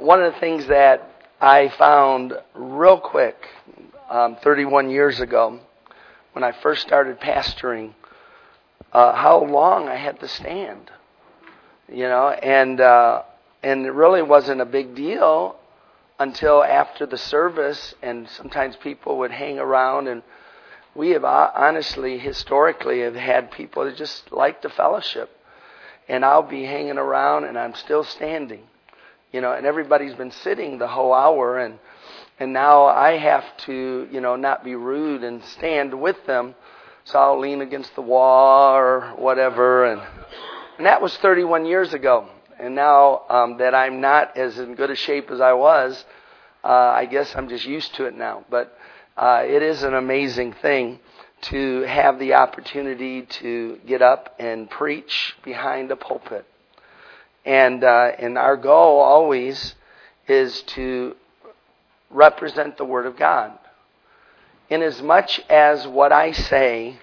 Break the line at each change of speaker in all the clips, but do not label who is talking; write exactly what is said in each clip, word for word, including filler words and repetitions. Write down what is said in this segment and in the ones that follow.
one of the things that I found real quick um, thirty-one years ago when I first started pastoring, uh, how long I had to stand, you know, and uh, and it really wasn't a big deal until after the service, and sometimes people would hang around, and we have honestly, historically, have had people that just like the fellowship, and I'll be hanging around and I'm still standing. You know, and everybody's been sitting the whole hour, and and now I have to, you know, not be rude and stand with them. So I'll lean against the wall or whatever, and and that was thirty-one years ago. And now um, that I'm not as in good a shape as I was, uh, I guess I'm just used to it now. But uh, it is an amazing thing to have the opportunity to get up and preach behind a pulpit. And uh, and our goal always is to represent the Word of God. Inasmuch as what I say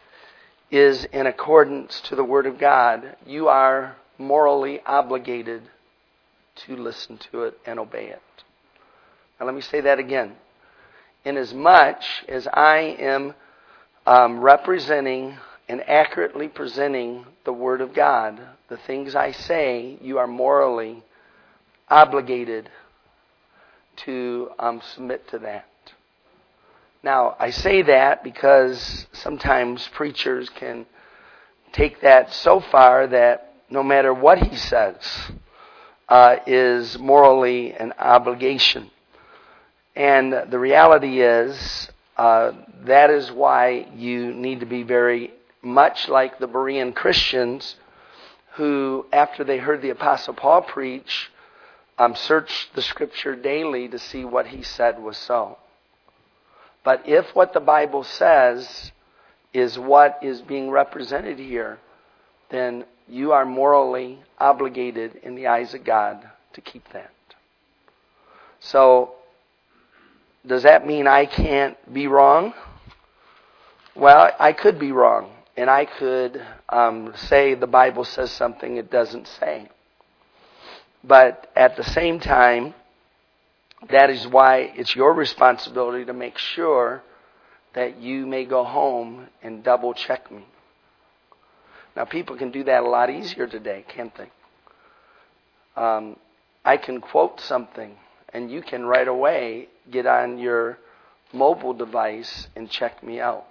is in accordance to the Word of God, you are morally obligated to listen to it and obey it. Now let me say that again. Inasmuch as I am um, representing and accurately presenting the Word of God, the things I say, you are morally obligated to um, submit to that. Now, I say that because sometimes preachers can take that so far that no matter what he says uh, is morally an obligation. And the reality is uh, that is why you need to be very much like the Berean Christians who, after they heard the Apostle Paul preach, um, searched the Scripture daily to see what he said was so. But if what the Bible says is what is being represented here, then you are morally obligated in the eyes of God to keep that. So, does that mean I can't be wrong? Well, I could be wrong. And I could um, say the Bible says something it doesn't say. But at the same time, that is why it's your responsibility to make sure that you may go home and double check me. Now, people can do that a lot easier today, can't they? Um, I can quote something, and you can right away get on your mobile device and check me out.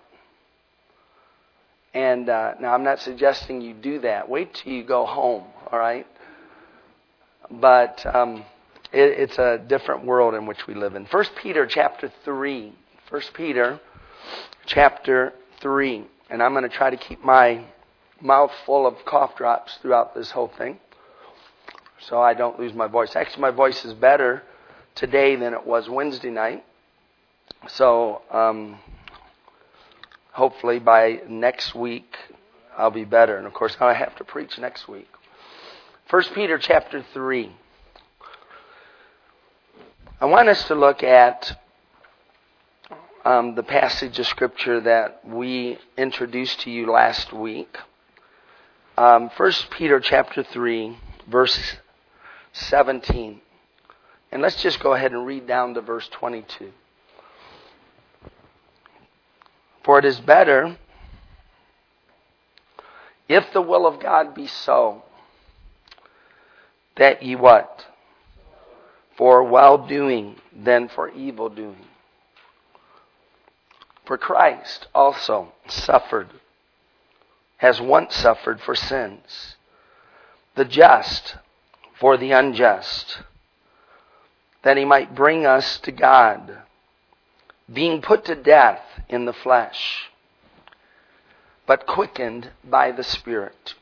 And uh, now I'm not suggesting you do that. Wait till you go home, all right? But um, it, it's a different world in which we live in. First Peter chapter three. First Peter chapter three. And I'm going to try to keep my mouth full of cough drops throughout this whole thing so I don't lose my voice. Actually, my voice is better today than it was Wednesday night. So... Um, Hopefully by next week I'll be better. And of course now I have to preach next week. First Peter chapter three. I want us to look at um, the passage of Scripture that we introduced to you last week. Um, First Peter chapter three, verse seventeen. And let's just go ahead and read down to verse twenty-two. For it is better, if the will of God be so, that ye what? For well-doing than for evil-doing. For Christ also suffered, has once suffered for sins, the just for the unjust, that he might bring us to God, being put to death in the flesh, but quickened by the Spirit,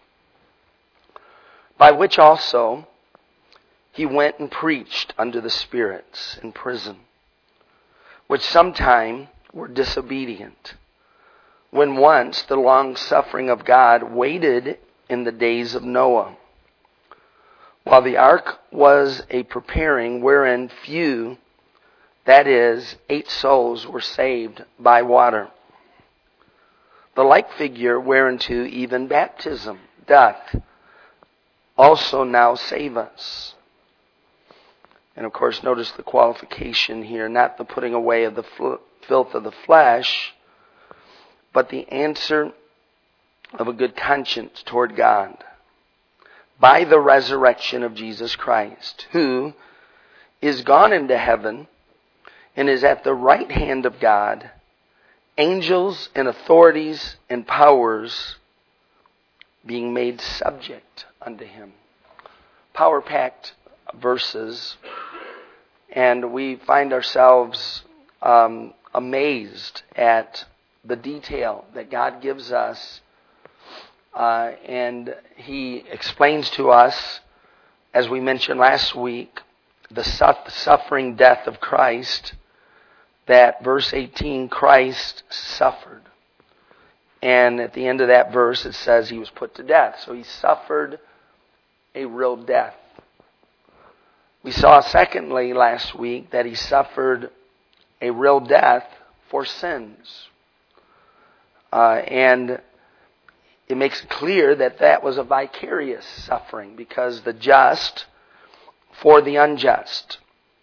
by which also he went and preached unto the spirits in prison, which sometime were disobedient, when once the long suffering of God waited in the days of Noah, while the ark was a preparing, wherein few, that is, eight souls were saved by water. The like figure whereunto even baptism doth also now save us. And of course, notice the qualification here, not the putting away of the fl- filth of the flesh, but the answer of a good conscience toward God by the resurrection of Jesus Christ, who is gone into heaven and is at the right hand of God, angels and authorities and powers being made subject unto him. Power-packed verses, and we find ourselves um, amazed at the detail that God gives us, uh, and he explains to us, as we mentioned last week, the suffering death of Christ, that verse eighteen, Christ suffered. And at the end of that verse it says he was put to death. So he suffered a real death. We saw secondly last week that he suffered a real death for sins. Uh, and it makes it clear that that was a vicarious suffering, because the just for the unjust.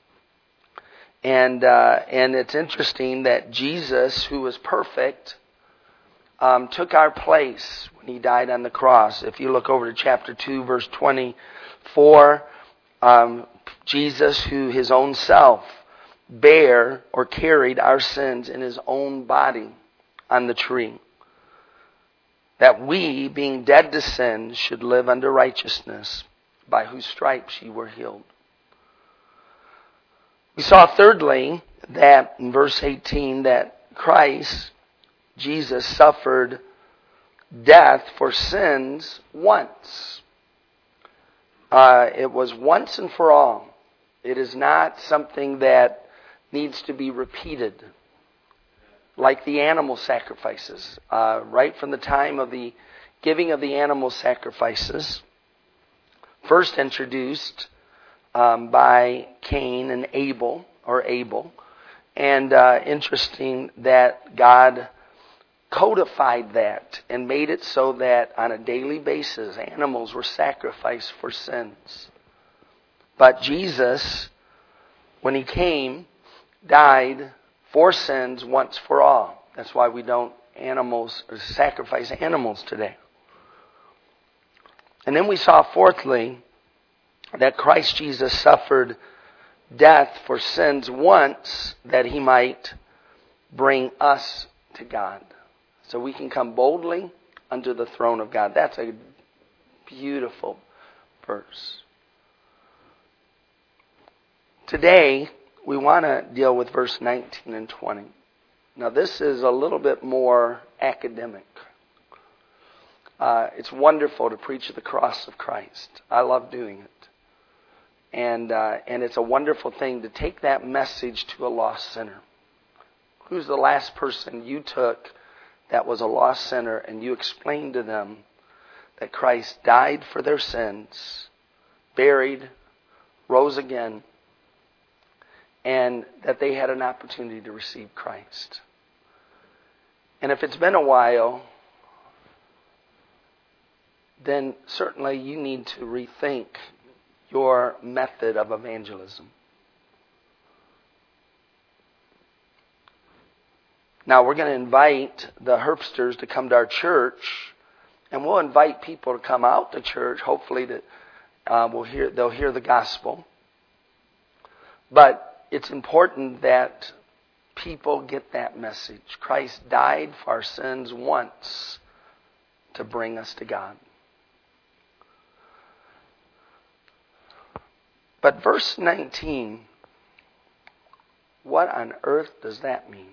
And uh, and it's interesting that Jesus, who was perfect, um, took our place when he died on the cross. If you look over to chapter two, verse twenty-four, um, Jesus, who his own self bare or carried our sins in his own body on the tree, that we, being dead to sin, should live unto righteousness, by whose stripes ye were healed. We saw thirdly that in verse eighteen that Christ, Jesus, suffered death for sins once. Uh, it was once and for all. It is not something that needs to be repeated, like the animal sacrifices. Uh, right from the time of the giving of the animal sacrifices, first introduced um, by Cain and Abel, or Abel. And uh, interesting that God codified that and made it so that on a daily basis animals were sacrificed for sins. But Jesus, when he came, died for sins once for all. That's why we don't animals or sacrifice animals today. And then we saw fourthly that Christ Jesus suffered death for sins once, that he might bring us to God, so we can come boldly unto the throne of God. That's a beautiful verse. Today, we want to deal with verse nineteen and twenty. Now, this is a little bit more academic. Uh, it's wonderful to preach the cross of Christ. I love doing it. And uh, and it's a wonderful thing to take that message to a lost sinner. Who's the last person you took that was a lost sinner and you explained to them that Christ died for their sins, buried, rose again, and that they had an opportunity to receive Christ? And if it's been a while, then certainly you need to rethink your method of evangelism. Now, we're going to invite the Herbsters to come to our church, and we'll invite people to come out to church. Hopefully, that uh, we'll hear they'll hear the gospel. But it's important that people get that message. Christ died for our sins once to bring us to God. But verse nineteen, what on earth does that mean?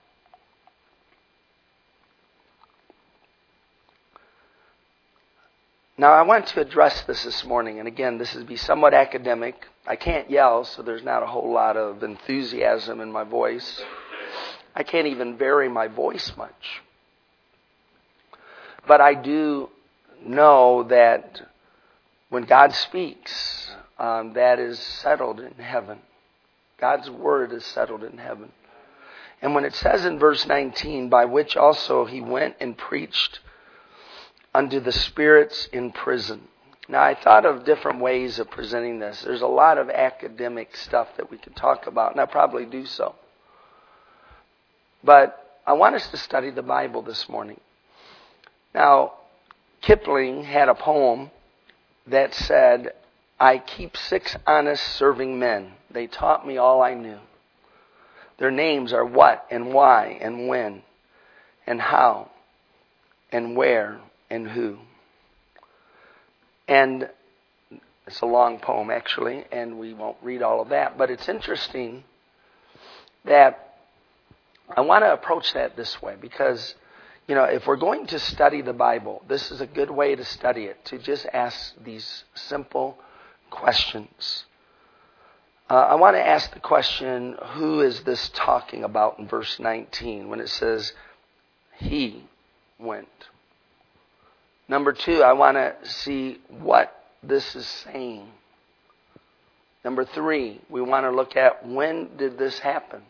Now, I want to address this this morning, and again, this is be somewhat academic. I can't yell, so there's not a whole lot of enthusiasm in my voice. I can't even vary my voice much. But I do know that when God speaks, um, that is settled in heaven. God's word is settled in heaven. And when it says in verse nineteen, by which also he went and preached unto the spirits in prison. Now, I thought of different ways of presenting this. There's a lot of academic stuff that we could talk about, and I probably do so. But I want us to study the Bible this morning. Now, Kipling had a poem that said, I keep six honest serving men. They taught me all I knew. Their names are what and why and when and how and where and who. And it's a long poem, actually, and we won't read all of that. But it's interesting that I want to approach that this way because, you know, if we're going to study the Bible, this is a good way to study it, to just ask these simple questions. Uh, I want to ask the question, who is this talking about in verse nineteen when it says, he went? Number two, I want to see what this is saying. Number three, we want to look at when did this happen?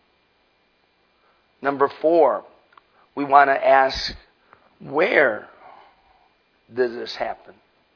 Number four, we want to ask where did this happen?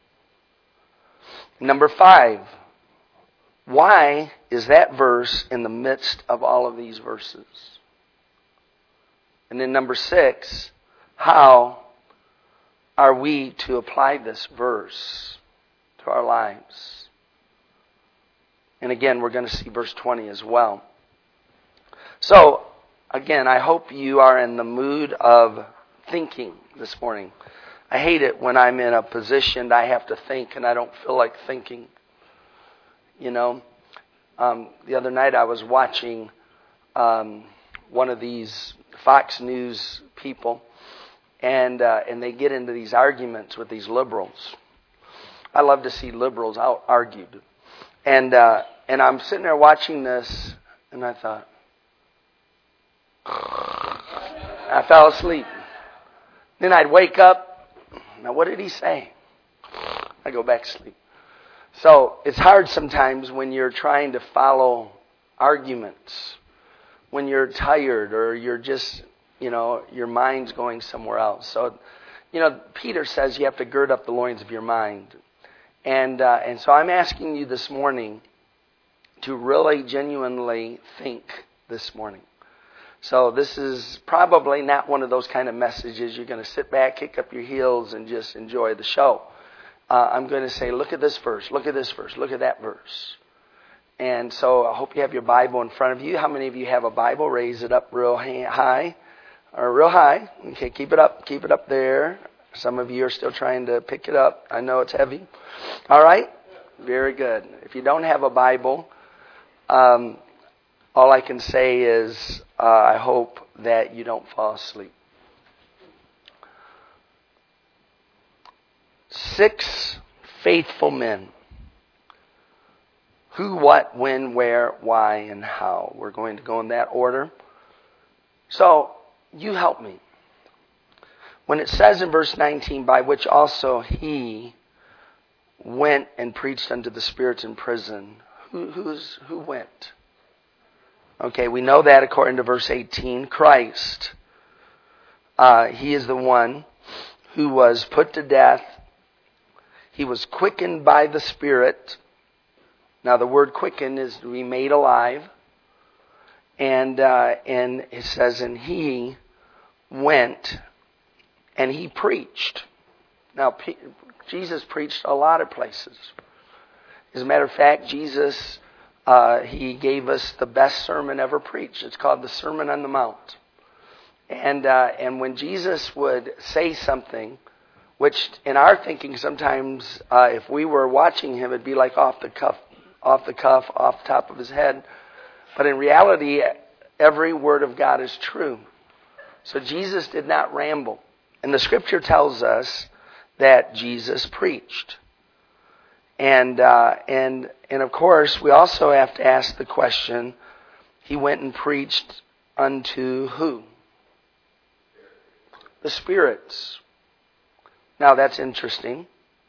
Number five, why is that verse in the midst of all of these verses? And then number six, how are we to apply this verse to our lives? And again, we're going to see verse twenty as well. So, again, I hope you are in the mood of thinking this morning. I hate it when I'm in a position that I have to think and I don't feel like thinking. You know, um, the other night I was watching um, one of these Fox News people. And uh, and they get into these arguments with these liberals. I love to see liberals out argued. And uh, and I'm sitting there watching this, and I thought, I fell asleep. Then I'd wake up. Now, what did he say? I go back to sleep. So it's hard sometimes when you're trying to follow arguments, when you're tired or you're just, you know, your mind's going somewhere else. So, you know, Peter says you have to gird up the loins of your mind. And uh, and so I'm asking you this morning to really genuinely think this morning. So this is probably not one of those kind of messages you're going to sit back, kick up your heels, and just enjoy the show. Uh, I'm going to say, look at this verse, look at this verse, look at that verse. And so I hope you have your Bible in front of you. How many of you have a Bible? Raise it up real high. Or real high. Okay, keep it up. Keep it up there. Some of you are still trying to pick it up. I know it's heavy. All right? Very good. If you don't have a Bible, um, all I can say is uh, I hope that you don't fall asleep. Six faithful men. Who, what, when, where, why, and how. We're going to go in that order. So, you help me. When it says in verse nineteen, by which also he went and preached unto the spirits in prison. Who, who's, who went? Okay, we know that according to verse eighteen. Christ. Uh, he is the one who was put to death. He was quickened by the Spirit. Now the word quicken is to be made alive. And, uh, and it says, and he went and he preached. Now, P- Jesus preached a lot of places. As a matter of fact, Jesus, uh, he gave us the best sermon ever preached. It's called the Sermon on the Mount. And uh, and when Jesus would say something, which in our thinking sometimes, uh, if we were watching him, it'd be like off the cuff, off the cuff, off the top of his head. But in reality, every word of God is true. So Jesus did not ramble. And the scripture tells us that Jesus preached. And uh, and and of course, we also have to ask the question, he went and preached unto who? The spirits. Now that's interesting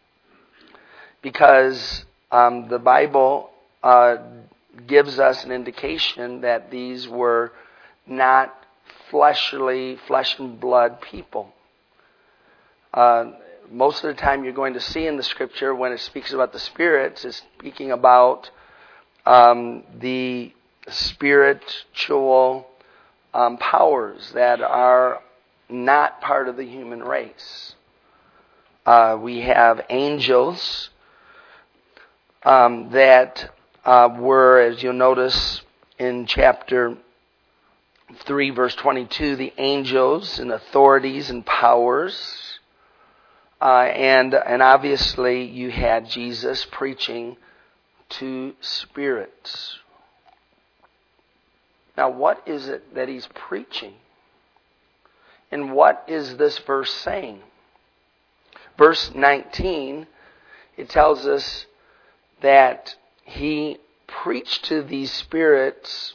because um, the Bible uh, gives us an indication that these were not fleshly, flesh and blood people. Uh, most of the time you're going to see in the Scripture when it speaks about the spirits, it's speaking about um, the spiritual um, powers that are not part of the human race. Uh, we have angels um, that uh, were, as you'll notice in chapter three, verse twenty-two, the angels and authorities and powers. Uh, and and obviously you had Jesus preaching to spirits. Now what is it that he's preaching? And what is this verse saying? Verse nineteen, it tells us that he preached to these spirits,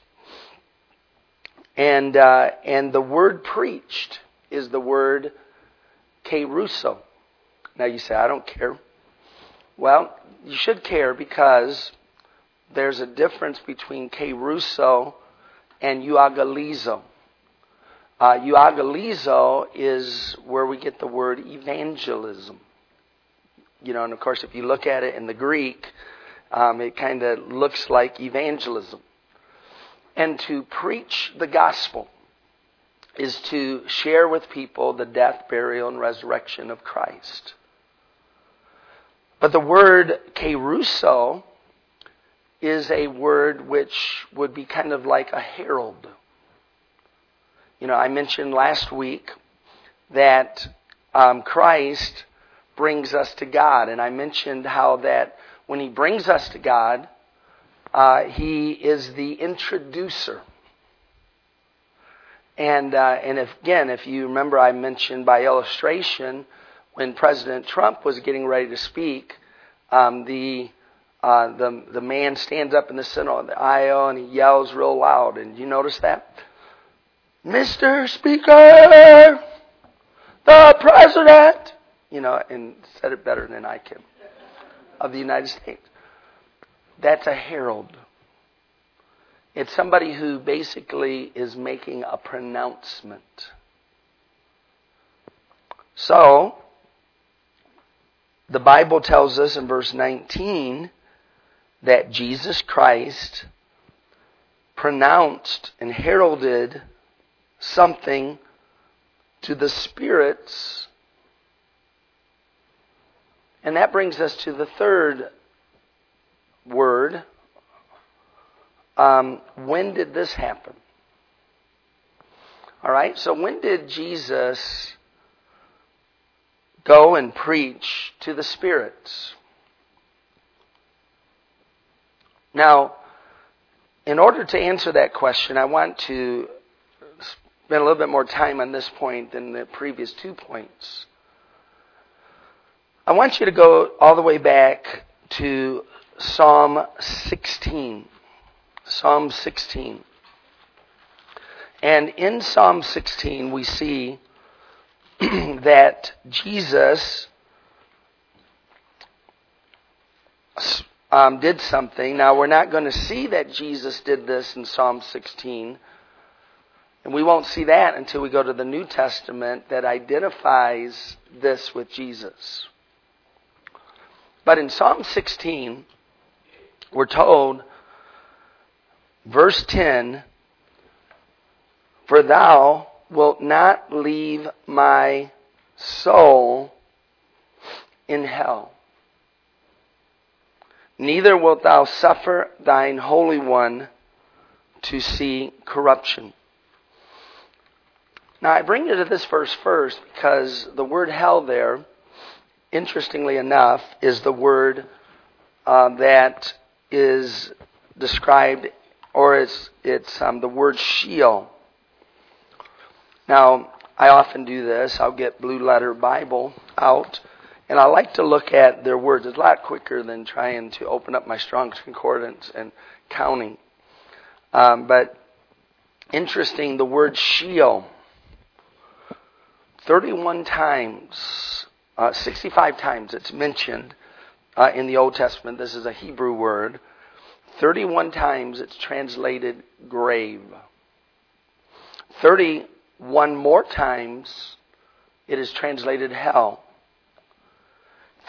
and uh, and the word preached is the word kerusso. Now you say, I don't care. Well, you should care because there's a difference between kerusso and euagalizo. Uh, euagalizo is where we get the word evangelism. You know, and of course if you look at it in the Greek, um, it kind of looks like evangelism. And to preach the gospel is to share with people the death, burial, and resurrection of Christ. But the word kerusso is a word which would be kind of like a herald. You know, I mentioned last week that um, Christ brings us to God. And I mentioned how that when he brings us to God, uh, he is the introducer. And uh, and if, again, if you remember, I mentioned by illustration, when President Trump was getting ready to speak, um, the uh, the the man stands up in the center of the aisle and he yells real loud. And you notice that? Mister Speaker, the President, you know, and said it better than I can, of the United States. That's a herald. It's somebody who basically is making a pronouncement. So, the Bible tells us in verse nineteen that Jesus Christ pronounced and heralded something to the spirits. And that brings us to the third word. Um, when did this happen? All right, so when did Jesus go and preach to the spirits? Now, in order to answer that question, I want to spend a little bit more time on this point than the previous two points. I want you to go all the way back to Psalm sixteen. Psalm sixteen. And in Psalm sixteen we see that Jesus um, did something. Now we're not going to see that Jesus did this in Psalm sixteen. And we won't see that until we go to the New Testament that identifies this with Jesus. But in Psalm sixteen, we're told, verse ten, for thou wilt not leave my soul in hell, neither wilt thou suffer thine Holy One to see corruption. Now I bring you to this verse first because the word hell there, interestingly enough, is the word uh, that is described, or it's, it's um, the word Sheol. Now, I often do this. I'll get Blue Letter Bible out, and I like to look at their words. It's a lot quicker than trying to open up my Strong's Concordance and counting. Um, but interesting, the word Sheol, thirty-one times, uh, sixty-five times it's mentioned uh, in the Old Testament. This is a Hebrew word. thirty-one times it's translated grave. thirty-one more times it is translated hell.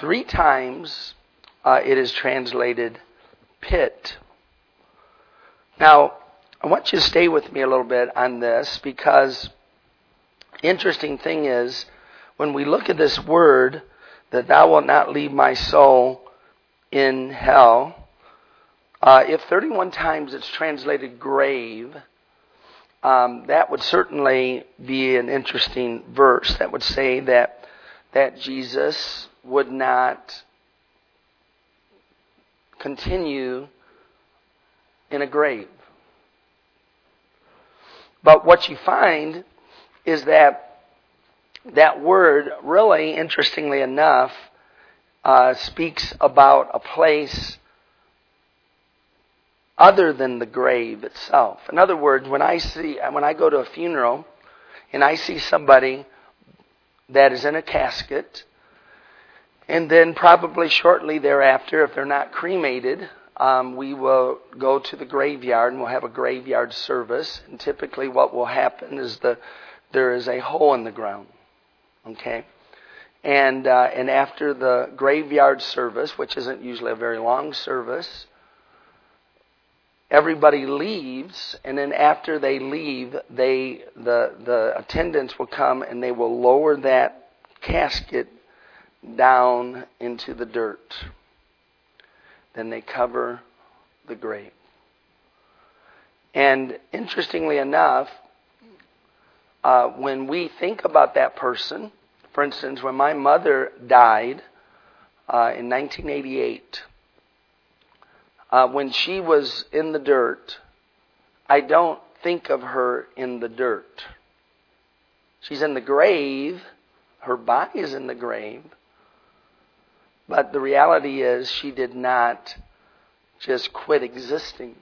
Three times uh, it is translated pit. Now, I want you to stay with me a little bit on this, because interesting thing is, when we look at this word, that thou wilt not leave my soul in hell, uh, if thirty-one times it's translated grave, um, that would certainly be an interesting verse. That would say that that Jesus would not continue in a grave. But what you find is that that word, really, interestingly enough, uh, speaks about a place other than the grave itself. In other words, when I see, when I go to a funeral and I see somebody that is in a casket, and then probably shortly thereafter, if they're not cremated, um, we will go to the graveyard and we'll have a graveyard service. And typically what will happen is the there is a hole in the ground. Okay? And uh, and after the graveyard service, which isn't usually a very long service, everybody leaves, and then after they leave, they the the attendants will come and they will lower that casket down into the dirt. Then they cover the grave. And interestingly enough, uh, when we think about that person, for instance, when my mother died uh, in nineteen eighty-eight, uh, when she was in the dirt, I don't think of her in the dirt. She's in the grave. Her body is in the grave. But the reality is she did not just quit existing.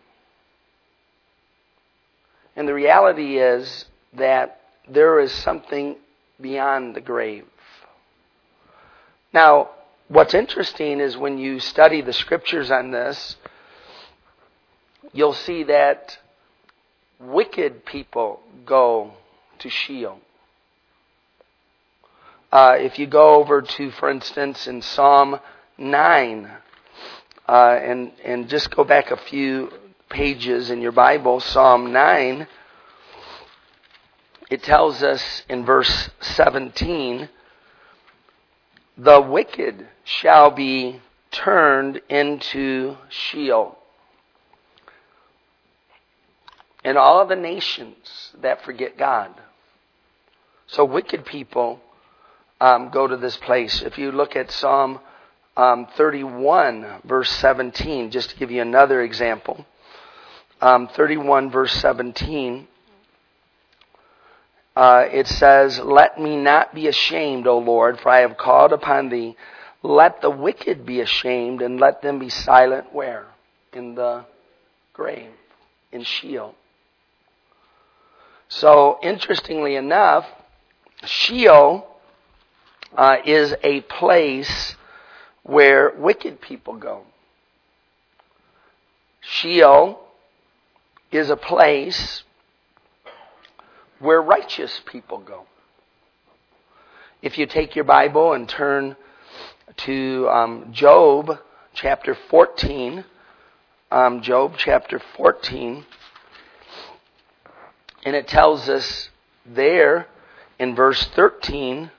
And the reality is that there is something beyond the grave. Now, what's interesting is when you study the scriptures on this, you'll see that wicked people go to Sheol. Uh, if you go over to, for instance, in Psalm nine, uh, and and just go back a few pages in your Bible, Psalm nine, it tells us in verse seventeen, the wicked shall be turned into Sheol, and all of the nations that forget God. So wicked people Um, go to this place. If you look at Psalm um, thirty-one, verse seventeen, just to give you another example. Um, thirty-one, verse seventeen, uh, it says, let me not be ashamed, O Lord, for I have called upon thee. Let the wicked be ashamed, and let them be silent. Where? In the grave, in Sheol. So, interestingly enough, Sheol Uh, is a place where wicked people go. Sheol is a place where righteous people go. If you take your Bible and turn to um, Job chapter fourteen, um, Job chapter fourteen, and it tells us there in verse thirteen,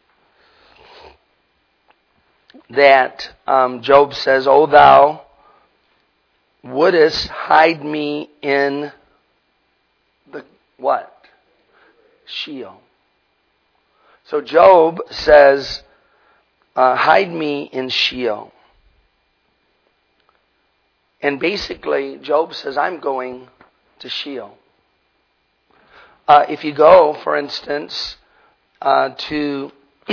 that um, Job says, O thou wouldest hide me in the what? Sheol. So Job says, uh, hide me in Sheol. And basically, Job says, I'm going to Sheol. Uh, if you go, for instance, uh, to...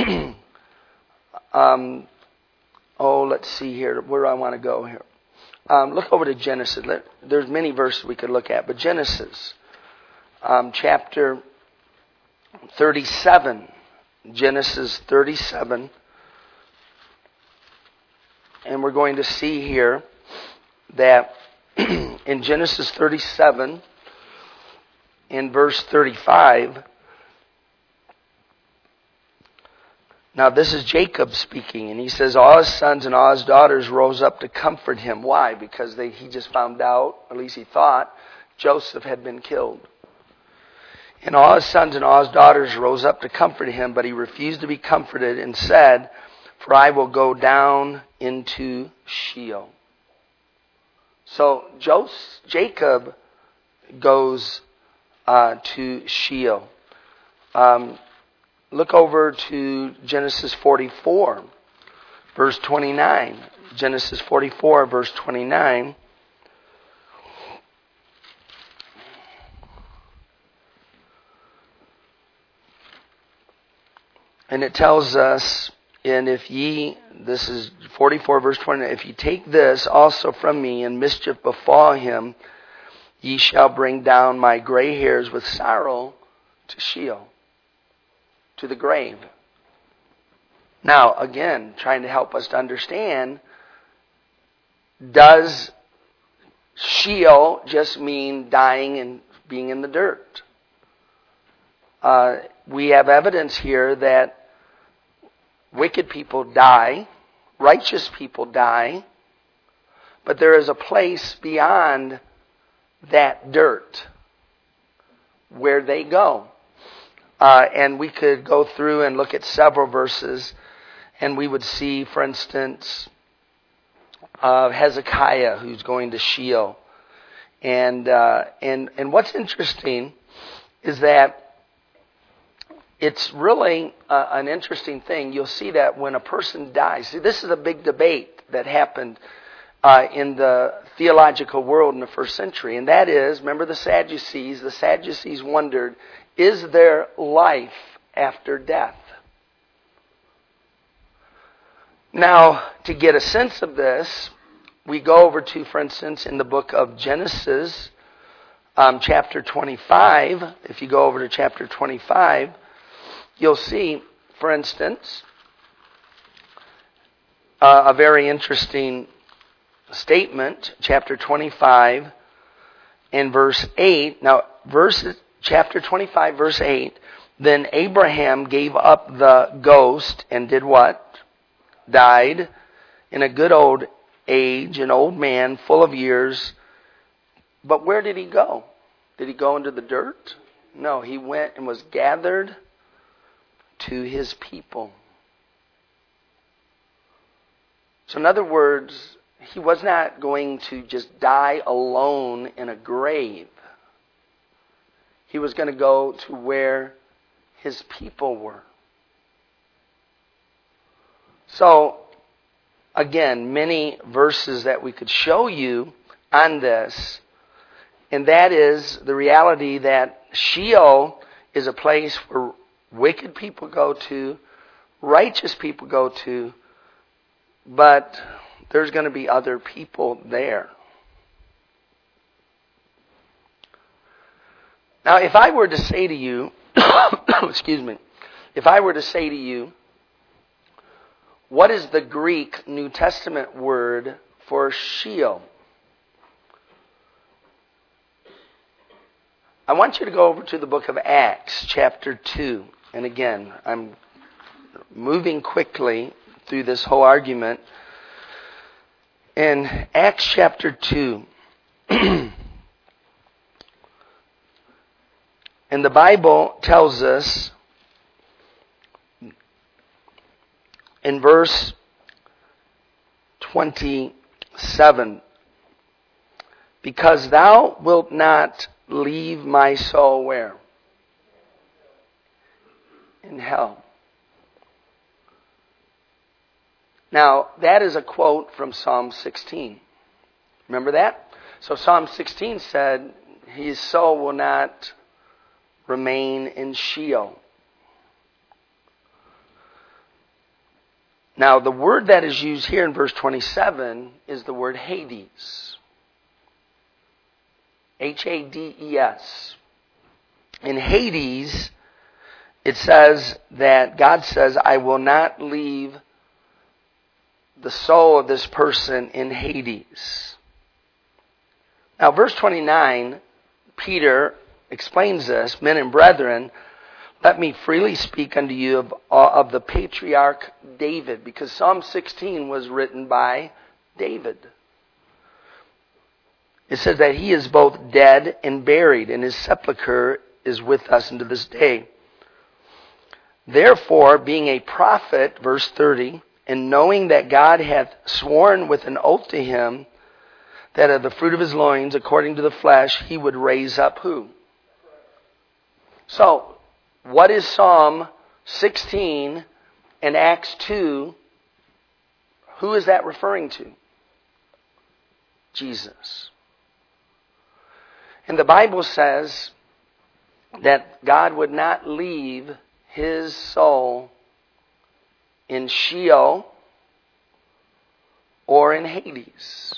um, Oh, let's see here. Where do I want to go here? Um, look over to Genesis. Let, there's many verses we could look at. But Genesis, um, chapter thirty-seven. Genesis thirty-seven. And we're going to see here that in Genesis thirty-seven, in verse thirty-five, Now this is Jacob speaking, and he says, all his sons and all his daughters rose up to comfort him. Why? Because they, he just found out, at least he thought, Joseph had been killed. And all his sons and all his daughters rose up to comfort him, but he refused to be comforted and said, for I will go down into Sheol. So Joseph, Jacob goes uh, to Sheol. Um, look over to Genesis forty-four, verse twenty-nine. Genesis forty-four, verse twenty-nine. And it tells us, and if ye, this is forty-four verse twenty-nine, if ye take this also from me, and mischief befall him, ye shall bring down my gray hairs with sorrow to Sheol, to the grave. Now, again, trying to help us to understand, does Sheol just mean dying and being in the dirt? Uh, we have evidence here that wicked people die, righteous people die, but there is a place beyond that dirt where they go. Uh, and we could go through and look at several verses, and we would see, for instance, uh, Hezekiah, who's going to Sheol. And, uh, and, and what's interesting is that it's really uh, an interesting thing. You'll see that when a person dies. See, this is a big debate that happened uh, in the theological world in the first century. And that is, remember the Sadducees? The Sadducees wondered, is there life after death? Now, to get a sense of this, we go over to, for instance, in the book of Genesis, um, chapter twenty-five. If you go over to chapter twenty-five, you'll see, for instance, uh, a very interesting statement, chapter twenty-five, in verse eight. Now, verse, chapter twenty-five, verse eight, then Abraham gave up the ghost and did what? Died in a good old age, an old man, full of years. But where did he go? Did he go into the dirt? No, he went and was gathered to his people. So in other words, he was not going to just die alone in a grave. He was going to go to where his people were. So, again, many verses that we could show you on this, and that is the reality that Sheol is a place where wicked people go to, righteous people go to, but there's going to be other people there. Now, if I were to say to you, excuse me, if I were to say to you, what is the Greek New Testament word for Sheol? I want you to go over to the book of Acts, chapter two. And again, I'm moving quickly through this whole argument. In Acts chapter two, and the Bible tells us in verse twenty-seven, because thou wilt not leave my soul where? In hell. Now, that is a quote from Psalm sixteen. Remember that? So Psalm sixteen said, his soul will not remain in Sheol. Now, the word that is used here in verse twenty-seven is the word Hades. H A D E S. In Hades, it says that God says, I will not leave the soul of this person in Hades. Now, verse twenty-nine, Peter explains this, men and brethren, let me freely speak unto you of, of the patriarch David, because Psalm sixteen was written by David. It says that he is both dead and buried, and his sepulchre is with us unto this day. Therefore, being a prophet, verse thirty, and knowing that God hath sworn with an oath to him, that of the fruit of his loins, according to the flesh, he would raise up who? So, what is Psalm sixteen and Acts two? Who is that referring to? Jesus. And the Bible says that God would not leave his soul in Sheol or in Hades.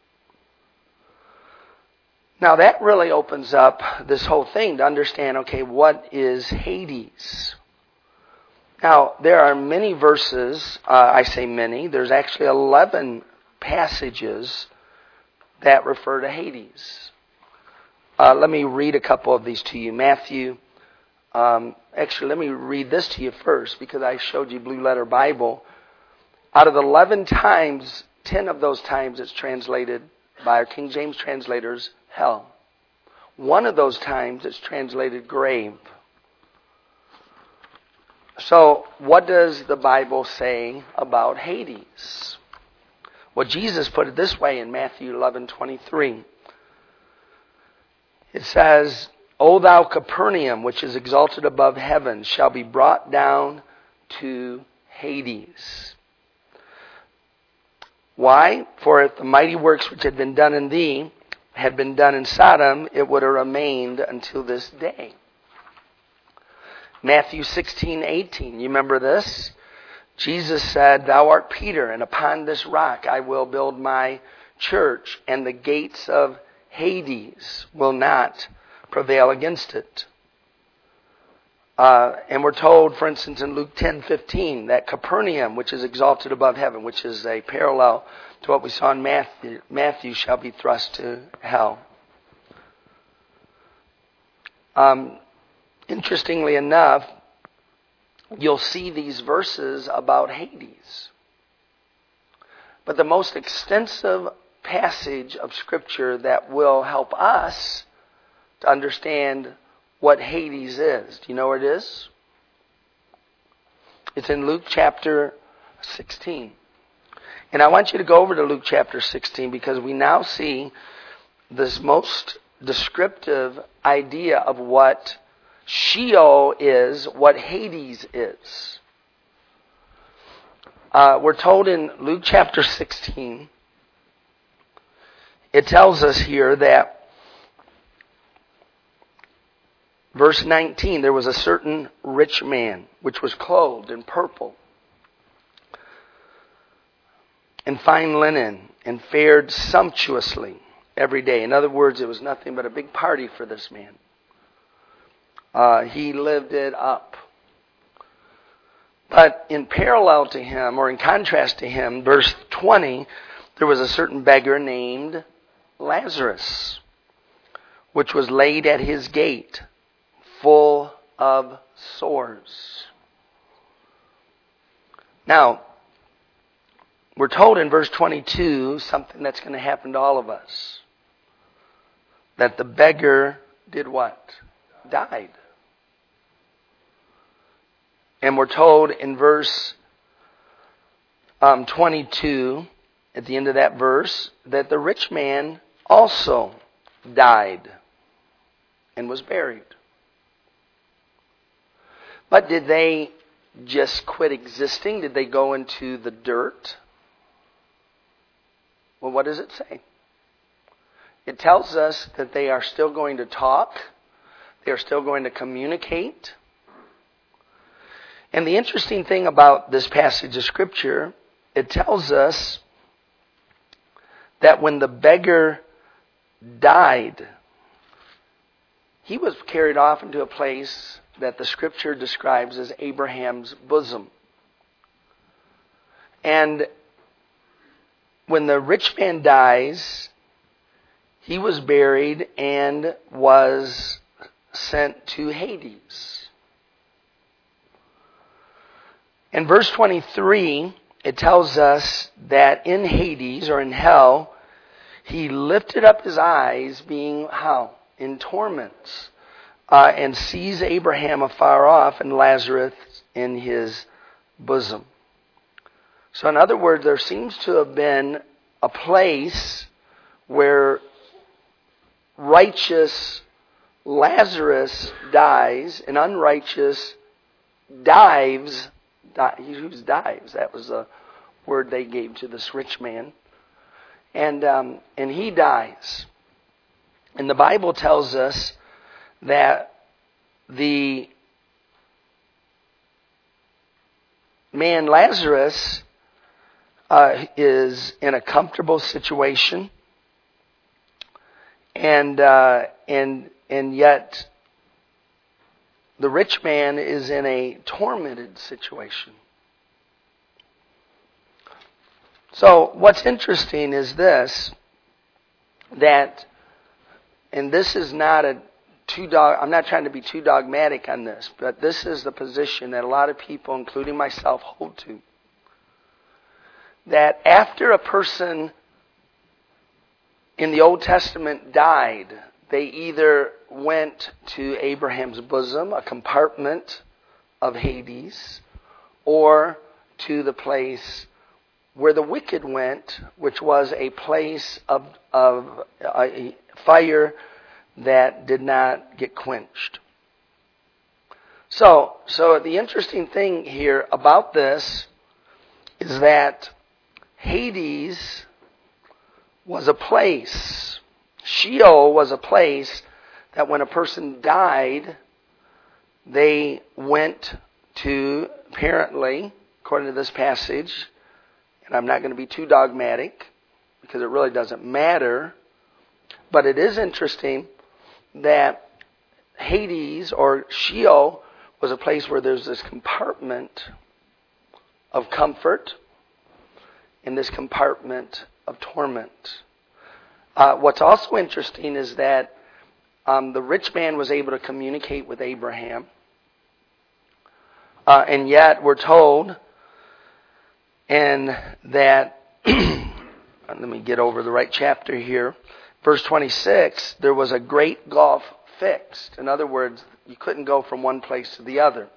Now that really opens up this whole thing to understand, okay, what is Hades? Now, there are many verses, uh, I say many, there's actually eleven passages that refer to Hades. Uh, let me read a couple of these to you. Matthew, um, actually let me read this to you first, because I showed you Blue Letter Bible. Out of the eleven times, ten of those times it's translated by our King James translators, hell. One of those times it's translated grave. So, what does the Bible say about Hades? Well, Jesus put it this way in Matthew eleven twenty-three. It says, O thou Capernaum, which is exalted above heaven, shall be brought down to Hades. Why? For if the mighty works which had been done in thee had been done in Sodom, it would have remained until this day. Matthew sixteen eighteen, you remember this? Jesus said, Thou art Peter, and upon this rock I will build my church, and the gates of Hades will not prevail against it. Uh, and we're told, for instance, in Luke ten fifteen, that Capernaum, which is exalted above heaven, which is a parallel to what we saw in Matthew, Matthew shall be thrust to hell. Um, interestingly enough, you'll see these verses about Hades. But the most extensive passage of Scripture that will help us to understand what Hades is. Do you know where it is? It's in Luke chapter sixteen. And I want you to go over to Luke chapter sixteen, because we now see this most descriptive idea of what Sheol is, what Hades is. Uh, we're told in Luke chapter sixteen, it tells us here that, verse nineteen, there was a certain rich man which was clothed in purple and fine linen, and fared sumptuously every day. In other words, it was nothing but a big party for this man. Uh, he lived it up. But in parallel to him, or in contrast to him, verse twenty, there was a certain beggar named Lazarus, which was laid at his gate, full of sores. Now, we're told in verse twenty-two something that's going to happen to all of us. That the beggar did what? Died. And we're told in verse um, twenty-two, at the end of that verse, that the rich man also died and was buried. But did they just quit existing? Did they go into the dirt? Well, what does it say? It tells us that they are still going to talk. They are still going to communicate. And the interesting thing about this passage of Scripture, it tells us that when the beggar died, he was carried off into a place that the Scripture describes as Abraham's bosom. And when the rich man dies, he was buried and was sent to Hades. In verse twenty-three, it tells us that in Hades, or in hell, he lifted up his eyes, being how? In torments, uh, and sees Abraham afar off and Lazarus in his bosom. So in other words, there seems to have been a place where righteous Lazarus dies and unrighteous dives. He who's dives. That was the word they gave to this rich man. And um, and he dies. And the Bible tells us that the man Lazarus uh, is in a comfortable situation, and uh, and and yet the rich man is in a tormented situation. So what's interesting is this, that, and this is not a too dog, I'm not trying to be too dogmatic on this, but this is the position that a lot of people, including myself, hold to. That after a person in the Old Testament died, they either went to Abraham's bosom, a compartment of Hades, or to the place where the wicked went, which was a place of, of a fire that did not get quenched. So, so the interesting thing here about this is that Hades was a place, Sheol was a place that when a person died, they went to, apparently, according to this passage, and I'm not going to be too dogmatic because it really doesn't matter, but it is interesting that Hades or Sheol was a place where there's this compartment of comfort and this compartment of torment. Uh, what's also interesting is that um, the rich man was able to communicate with Abraham, uh, and yet we're told, and that, let me get over the right chapter here, verse twenty-six, there was a great gulf fixed. In other words, you couldn't go from one place to the other.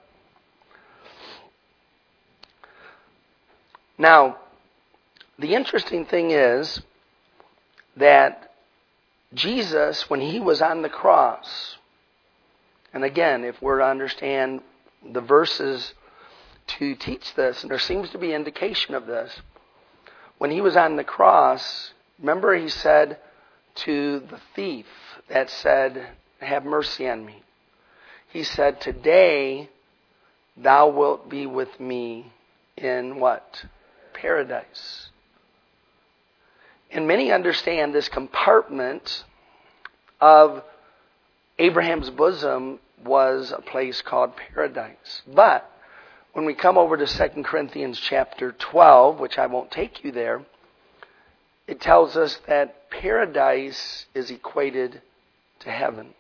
Now, the interesting thing is that Jesus, when he was on the cross, and again, if we're to understand the verses to teach this, and there seems to be indication of this, when he was on the cross, remember he said to the thief that said, "Have mercy on me." He said, "Today thou wilt be with me in what? Paradise." And many understand this compartment of Abraham's bosom was a place called paradise. But when we come over to Second Corinthians chapter twelve, which I won't take you there, it tells us that paradise is equated to heaven.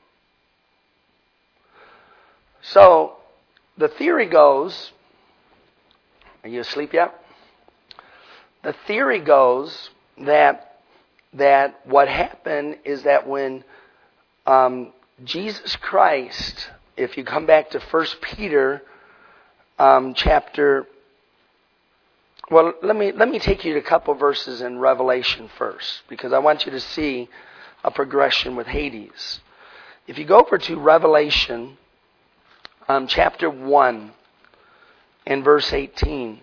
So the theory goes, are you asleep yet? The theory goes that that what happened is that when um, Jesus Christ, if you come back to First Peter um, chapter, well, let me let me take you to a couple verses in Revelation first, because I want you to see a progression with Hades. If you go over to Revelation um, chapter one and verse eighteen,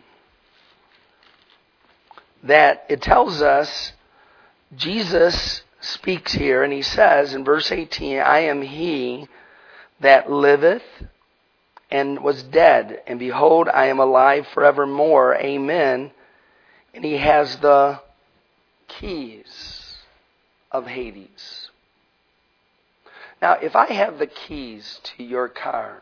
that it tells us, Jesus speaks here, and he says in verse eighteen, "I am he that liveth and was dead, and behold, I am alive forevermore. Amen." And he has the keys of Hades. Now, if I have the keys to your car,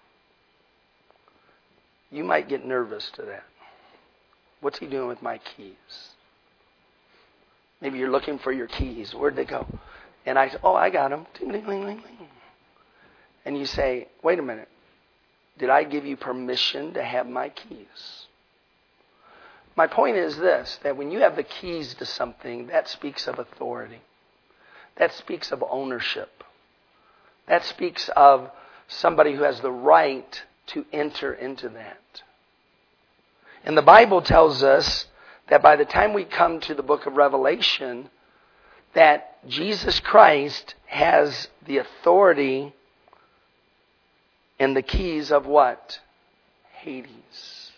you might get nervous to that. What's he doing with my keys? Maybe you're looking for your keys. Where'd they go? And I say, "Oh, I got them." Ding, ding, ding, ding, ding. And you say, "Wait a minute. Did I give you permission to have my keys? My point is this, that when you have the keys to something, that speaks of authority. That speaks of ownership. That speaks of somebody who has the right to enter into that. And the Bible tells us that by the time we come to the book of Revelation, that Jesus Christ has the authority and the keys of what? Hades.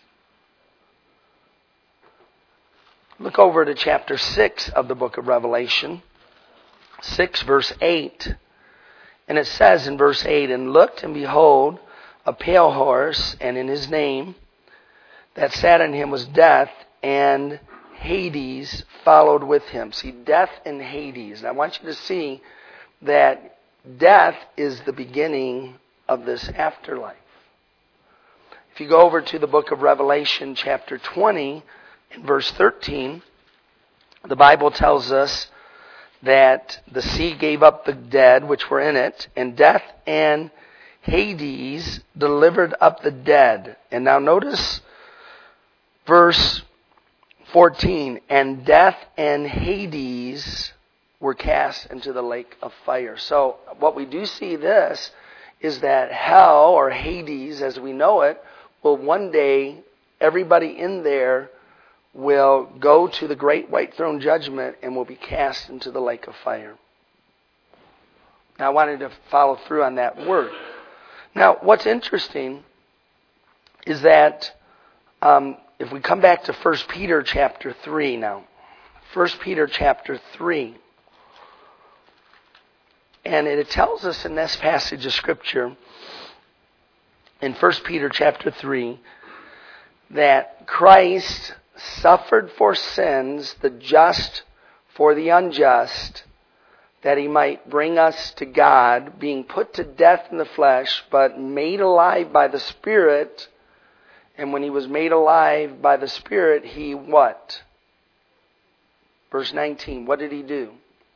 Look over to chapter six of the book of Revelation. six verse eight. And it says in verse eight, and looked and behold a pale horse, and in his name that sat on him was death, and Hades followed with him. See, death and Hades. And I want you to see that death is the beginning of this afterlife. If you go over to the book of Revelation chapter twenty and verse thirteen, the Bible tells us that the sea gave up the dead which were in it, and death and Hades delivered up the dead. And now notice verse fourteen, and death and Hades were cast into the lake of fire. So what we do see this is that hell, or Hades as we know it, will one day, everybody in there will go to the great white throne judgment and will be cast into the lake of fire. Now I wanted to follow through on that word. Now what's interesting is that um, if we come back to First Peter chapter three now. First Peter chapter three. And it tells us in this passage of Scripture, in First Peter chapter three, that Christ suffered for sins, the just for the unjust, that he might bring us to God, being put to death in the flesh, but made alive by the Spirit. And when he was made alive by the Spirit, he what? Verse nineteen, what did he do?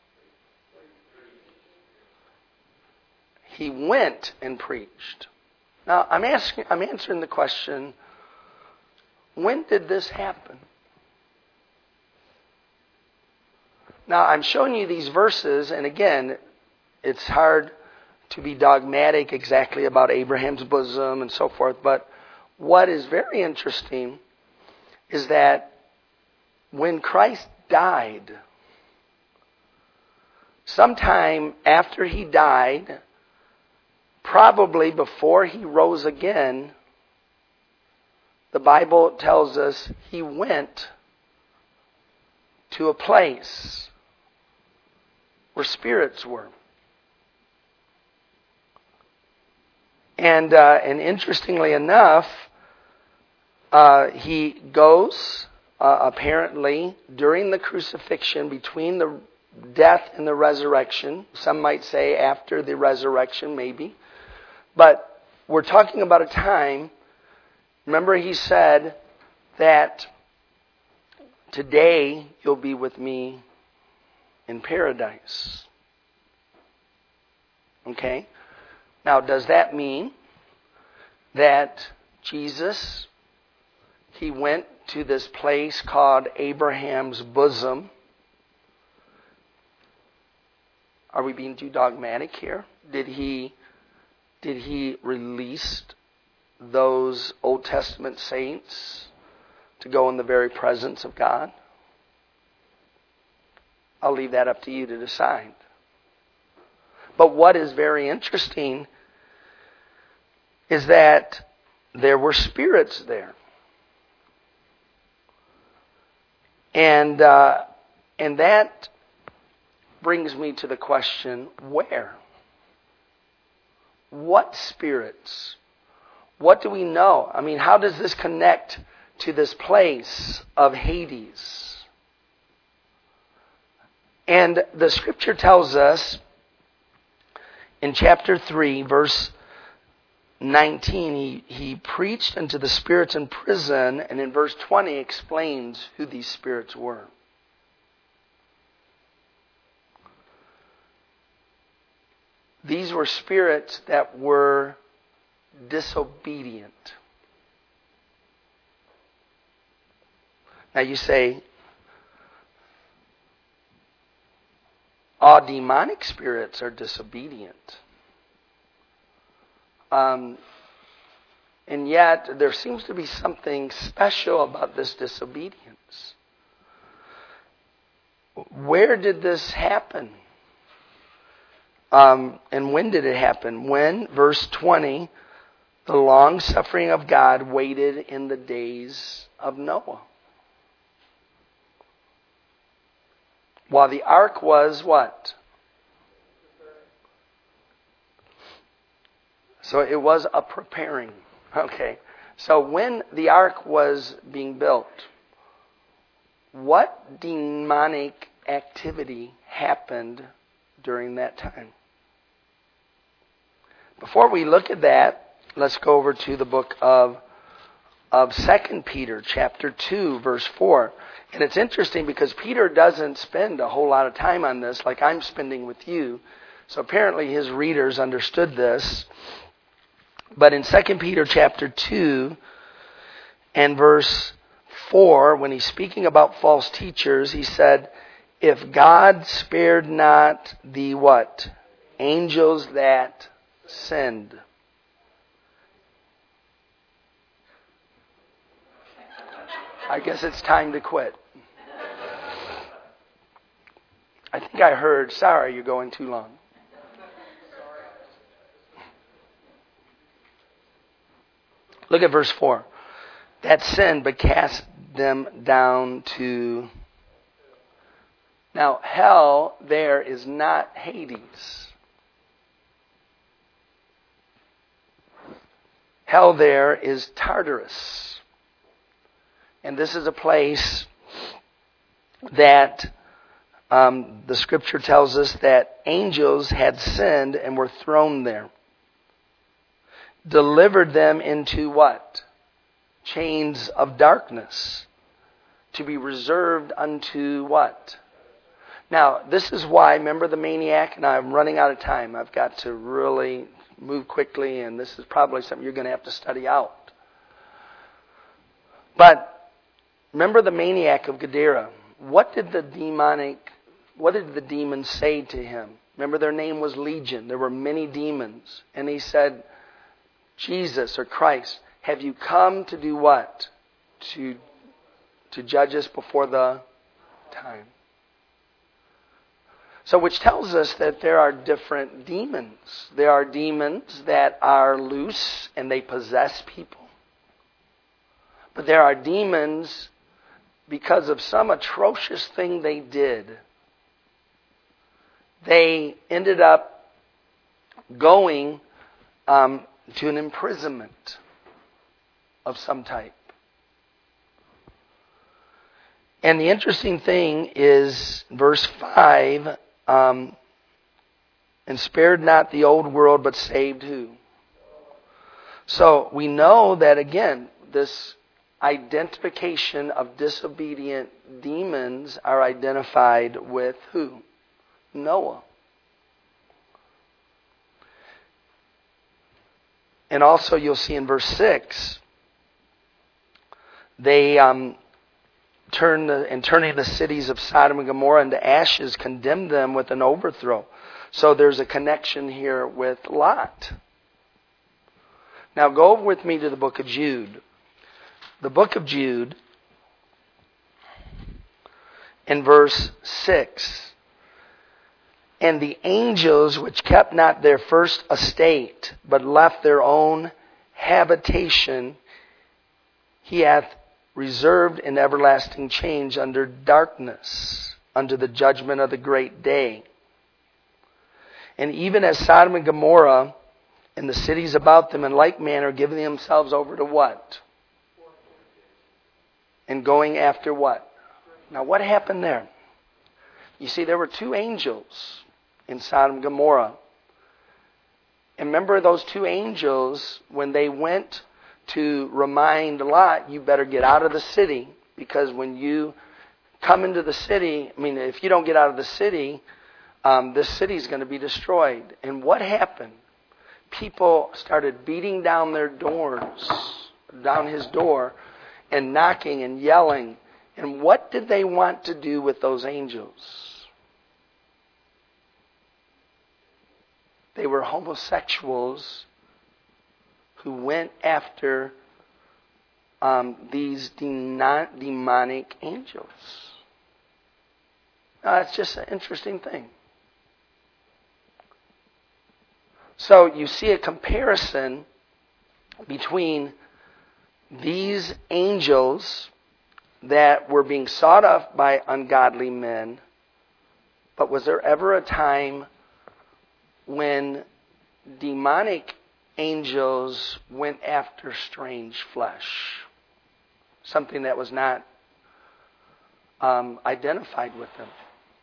He went and preached. Now, I'm asking, I'm answering the question, when did this happen? Now, I'm showing you these verses, and again, it's hard to be dogmatic exactly about Abraham's bosom and so forth, but what is very interesting is that when Christ died, sometime after he died, probably before he rose again, the Bible tells us he went to a place where spirits were. And uh, and interestingly enough, uh, he goes uh, apparently during the crucifixion, between the death and the resurrection. Some might say after the resurrection, maybe. But we're talking about a time, remember he said that today you'll be with me in paradise. Okay? Now, does that mean that Jesus, he went to this place called Abraham's bosom? Are we being too dogmatic here? Did he Did he release those Old Testament saints to go in the very presence of God? I'll leave that up to you to decide. But what is very interesting is that there were spirits there. And, uh, and that brings me to the question, where? What spirits? What do we know? I mean, how does this connect to this place of Hades? And the Scripture tells us in chapter three, verse nineteen, he, he preached unto the spirits in prison, and in verse twenty explains who these spirits were. These were spirits that were disobedient. Now you say, all demonic spirits are disobedient. Um, and yet, there seems to be something special about this disobedience. Where did this happen? Um, and when did it happen? When, verse twenty, the long suffering of God waited in the days of Noah. While the ark was what? So it was a preparing. Okay. So when the ark was being built, what demonic activity happened during that time? Before we look at that, let's go over to the book of of Second Peter, chapter two, verse four. And it's interesting because Peter doesn't spend a whole lot of time on this like I'm spending with you. So apparently his readers understood this. But in Second Peter chapter two and verse four, when he's speaking about false teachers, he said, if God spared not the what? Angels that sinned. I guess it's time to quit. I think I heard, sorry, you're going too long. Look at verse four. That sinned, but cast them down to... Now, hell there is not Hades. Hell there is Tartarus. And this is a place that um, the scripture tells us that angels had sinned and were thrown there. Delivered them into what? Chains of darkness. To be reserved unto what? Now, this is why, remember the maniac? Now, I'm running out of time. I've got to really move quickly, and this is probably something you're going to have to study out. But remember the maniac of Gadara. What did the demonic, what did the demons say to him? Remember their name was Legion. There were many demons. And he said, Jesus or Christ, have you come to do what? To, to judge us before the time. So which tells us that there are different demons. There are demons that are loose and they possess people. But there are demons because of some atrocious thing they did. They ended up going um, to an imprisonment of some type. And the interesting thing is verse five, um, and spared not the old world, but saved who? So we know that again, this identification of disobedient demons are identified with who? Noah. And also you'll see in verse six, they um, turn the, and turning the cities of Sodom and Gomorrah into ashes, condemned them with an overthrow. So there's a connection here with Lot. Now go with me to the book of Jude. The book of Jude, in verse six. And the angels which kept not their first estate, but left their own habitation, he hath reserved in everlasting change under darkness, under the judgment of the great day. And even as Sodom and Gomorrah and the cities about them in like manner giving themselves over to what? And going after what? Now what happened there? You see, there were two angels in Sodom and Gomorrah. And remember those two angels, when they went to remind Lot, you better get out of the city, because when you come into the city, I mean, if you don't get out of the city, um, this city is going to be destroyed. And what happened? people started beating down their doors, down his door, and knocking and yelling. And what did they want to do with those angels? They were homosexuals who went after um, these demon- demonic angels. Now, that's just an interesting thing. So you see a comparison between these angels that were being sought after by ungodly men, but was there ever a time when demonic angels went after strange flesh? Something that was not um, identified with them.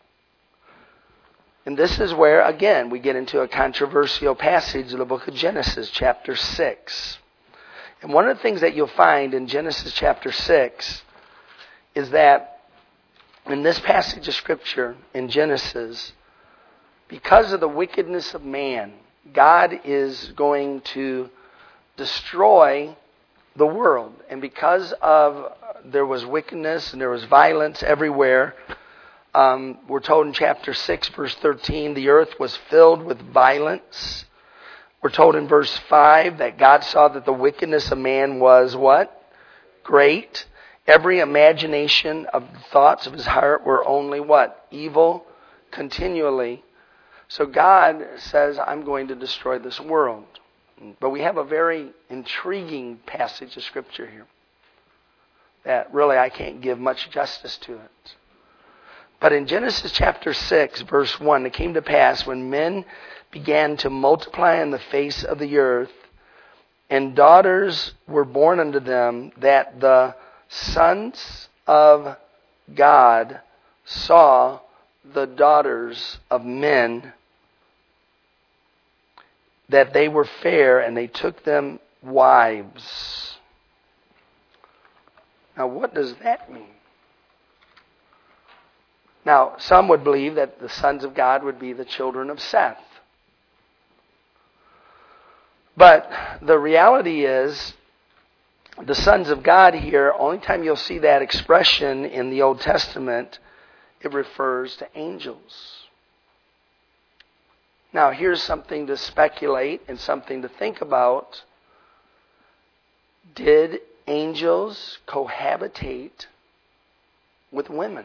And this is where, again, we get into a controversial passage of the book of Genesis, chapter six. And one of the things that you'll find in Genesis chapter six is that in this passage of Scripture, in Genesis, because of the wickedness of man, God is going to destroy the world. And because of there was wickedness and there was violence everywhere, Um, we're told in chapter six, verse thirteen, the earth was filled with violence. We're told in verse five that God saw that the wickedness of man was what? Great. Every imagination of the thoughts of his heart were only what? Evil continually. So God says, I'm going to destroy this world. But we have a very intriguing passage of Scripture here that really I can't give much justice to it. But in Genesis chapter six, verse one, it came to pass when men began to multiply on the face of the earth, and daughters were born unto them, that the sons of God saw the daughters of men, that they were fair, and they took them wives. Now, what does that mean? Now, some would believe that the sons of God would be the children of Seth. But the reality is, the sons of God here, only time you'll see that expression in the Old Testament, it refers to angels. Now, here's something to speculate and something to think about. Did angels cohabitate with women?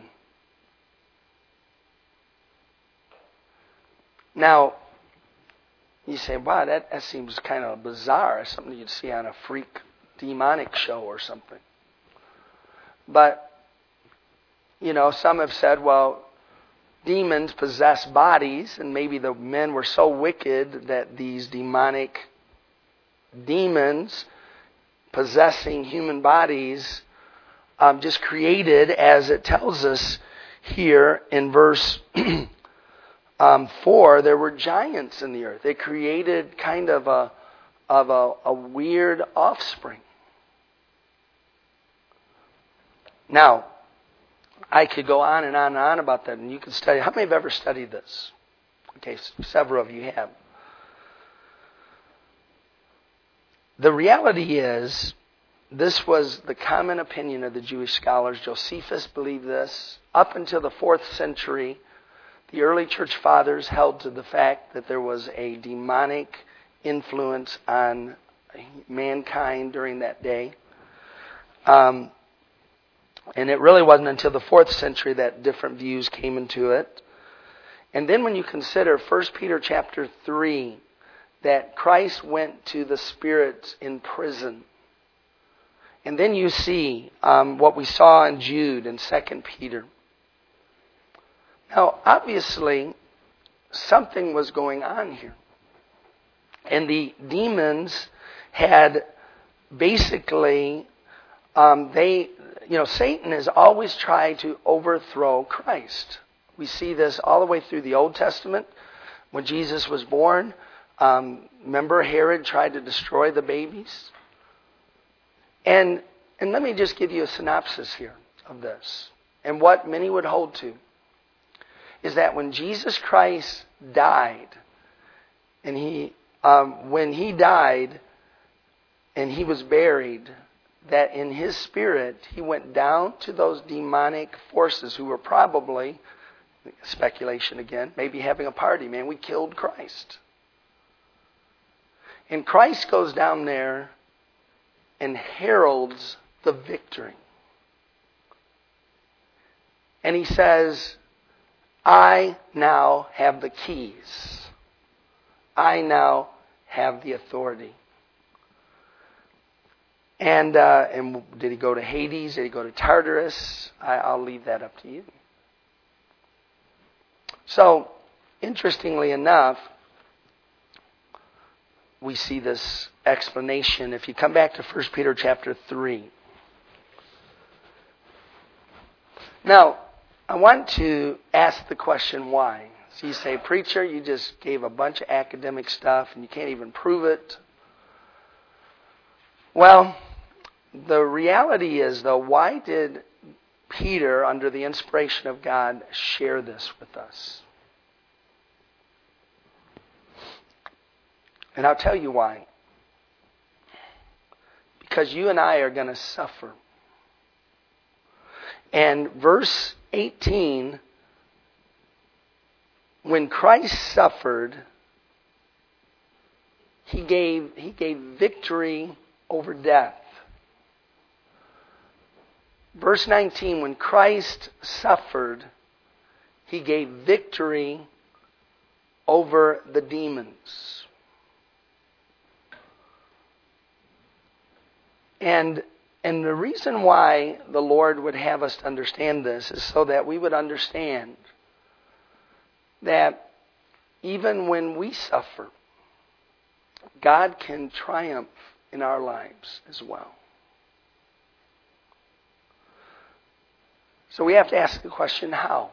Now, you say, wow, that, that seems kind of bizarre. It's something you'd see on a freak demonic show or something. But, you know, some have said, well, demons possess bodies, and maybe the men were so wicked that these demonic demons possessing human bodies um, just created, as it tells us here in verse Um, four, there were giants in the earth. They created kind of a of a, a weird offspring. Now, I could go on and on and on about that, and you can study. How many have ever studied this? Okay, several of you have. The reality is, this was the common opinion of the Jewish scholars. Josephus believed this. Up until the fourth century, the early church fathers held to the fact that there was a demonic influence on mankind during that day. Um, and it really wasn't until the fourth century that different views came into it. And then when you consider First Peter chapter three, that Christ went to the spirits in prison. And then you see um, what we saw in Jude and Second Peter. Now, obviously, something was going on here. And the demons had basically, um, they, you know, Satan has always tried to overthrow Christ. We see this all the way through the Old Testament. When Jesus was born, um, remember Herod tried to destroy the babies? And, and let me just give you a synopsis here of this. And what many would hold to is that when Jesus Christ died and he um, when he died and he was buried, that in his spirit, he went down to those demonic forces who were probably, speculation again, maybe having a party. Man, we killed Christ. And Christ goes down there and heralds the victory. And he says, I now have the keys. I now have the authority. And uh, and did he go to Hades? Did he go to Tartarus? I, I'll leave that up to you. So, interestingly enough, we see this explanation. If you come back to First Peter chapter three. Now, I want to ask the question why. So you say, preacher, you just gave a bunch of academic stuff and you can't even prove it. Well, the reality is, though, why did Peter, under the inspiration of God, share this with us? And I'll tell you why. Because you and I are going to suffer. And verse eighteen, when Christ suffered, he gave, he gave victory over death. Verse nineteen, when Christ suffered, he gave victory over the demons. And and the reason why the Lord would have us to understand this is so that we would understand that even when we suffer, God can triumph in our lives as well. So we have to ask the question, how?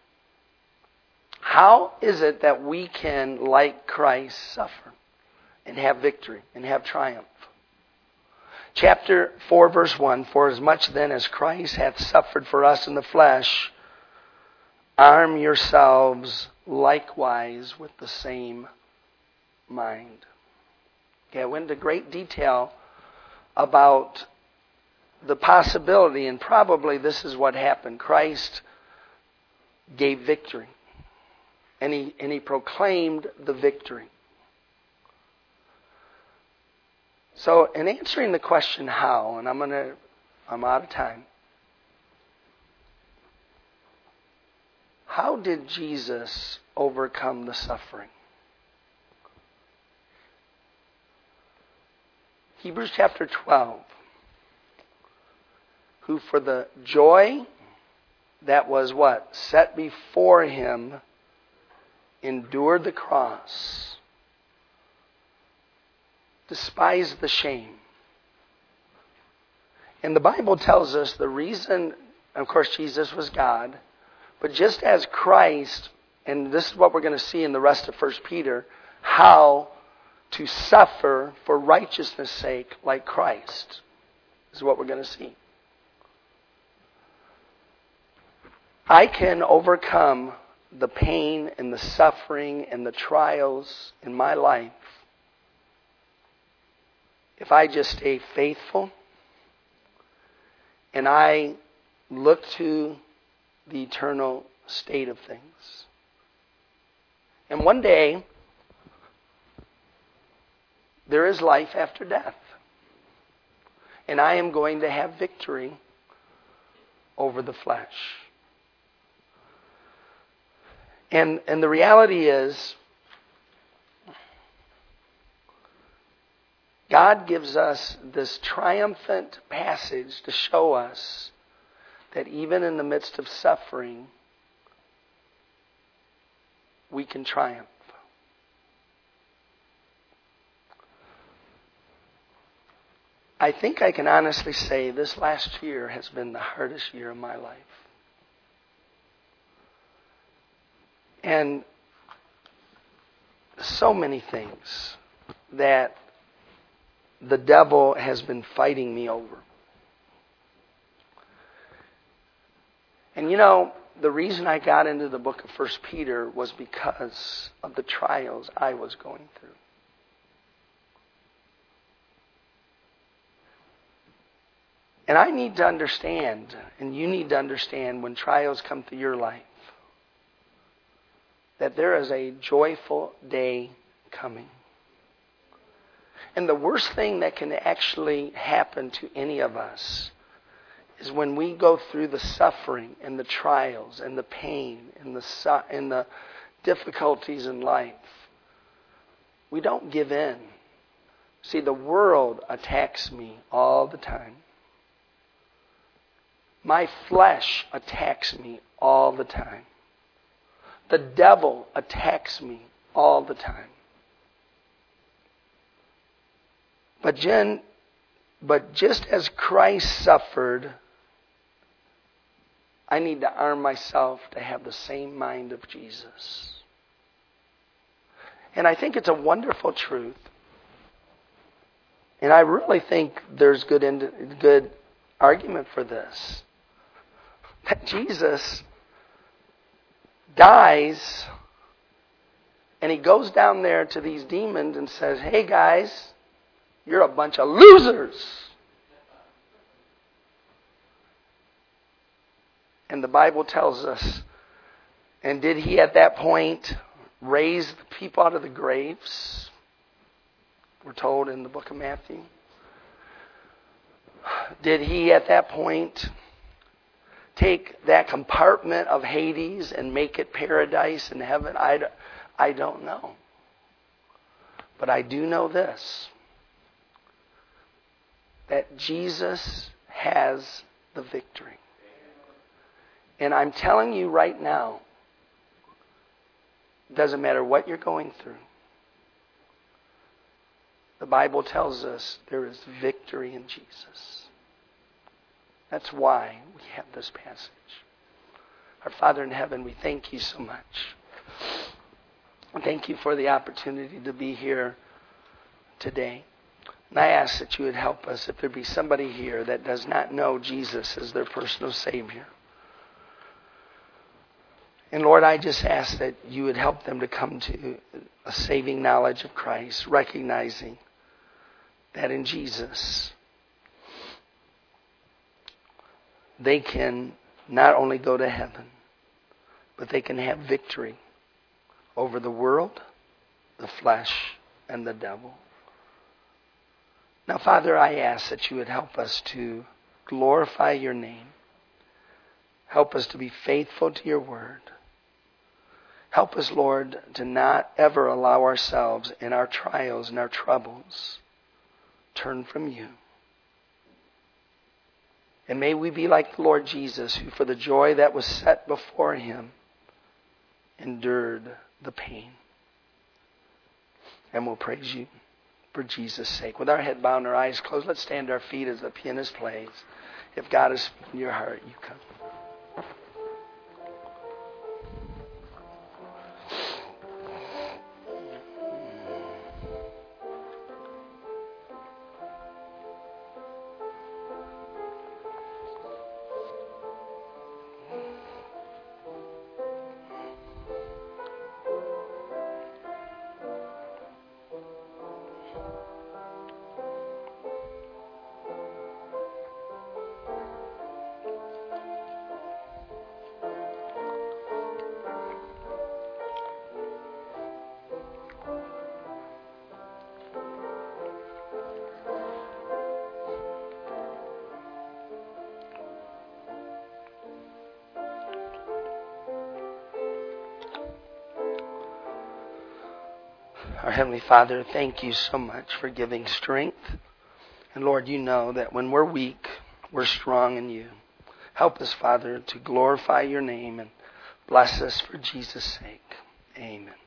How is it that we can, like Christ, suffer and have victory and have triumph? Chapter four, verse one, for as much then as Christ hath suffered for us in the flesh, arm yourselves likewise with the same mind. Okay, I went into great detail about the possibility, and probably this is what happened. Christ gave victory, and he, and he proclaimed the victory. So, in answering the question how, and I'm gonna, I'm out of time. How did Jesus overcome the suffering? Hebrews chapter twelve. Who for the joy that was what? Set before him, endured the cross. Despised the shame. And the Bible tells us the reason, of course, Jesus was God, but just as Christ, and this is what we're going to see in the rest of First Peter, how to suffer for righteousness' sake like Christ is what we're going to see. I can overcome the pain and the suffering and the trials in my life if I just stay faithful and I look to the eternal state of things. And one day, there is life after death. And I am going to have victory over the flesh. And, and the reality is, God gives us this triumphant passage to show us that even in the midst of suffering, we can triumph. I think I can honestly say this last year has been the hardest year of my life. And so many things that the devil has been fighting me over. And you know, the reason I got into the book of First Peter was because of the trials I was going through. And I need to understand, and you need to understand when trials come through your life, that there is a joyful day coming. And the worst thing that can actually happen to any of us is when we go through the suffering and the trials and the pain and the su- and the difficulties in life. We don't give in. See, the world attacks me all the time. My flesh attacks me all the time. The devil attacks me all the time. But Jen, but just as Christ suffered, I need to arm myself to have the same mind of Jesus. And I think it's a wonderful truth. And I really think there's good ind- good argument for this. That Jesus dies and he goes down there to these demons and says, "Hey guys, you're a bunch of losers." And the Bible tells us, and did he at that point raise the people out of the graves? We're told in the book of Matthew. Did he at that point take that compartment of Hades and make it paradise and heaven? I, I don't know. But I do know this, that Jesus has the victory. And I'm telling you right now, it doesn't matter what you're going through. The Bible tells us there is victory in Jesus. That's why we have this passage. Our Father in heaven, we thank you so much. Thank you for the opportunity to be here today. And I ask that you would help us if there be somebody here that does not know Jesus as their personal Savior. And Lord, I just ask that you would help them to come to a saving knowledge of Christ, recognizing that in Jesus they can not only go to heaven, but they can have victory over the world, the flesh, and the devil. Now, Father, I ask that you would help us to glorify your name. Help us to be faithful to your word. Help us, Lord, to not ever allow ourselves in our trials and our troubles turn from you. And may we be like the Lord Jesus, who for the joy that was set before him endured the pain. And we'll praise you for Jesus' sake. With our head bowed and our eyes closed, let's stand to our feet as the pianist plays. If God is in your heart, you come. Our Heavenly Father, thank you so much for giving strength. And Lord, you know that when we're weak, we're strong in you. Help us, Father, to glorify your name and bless us for Jesus' sake. Amen.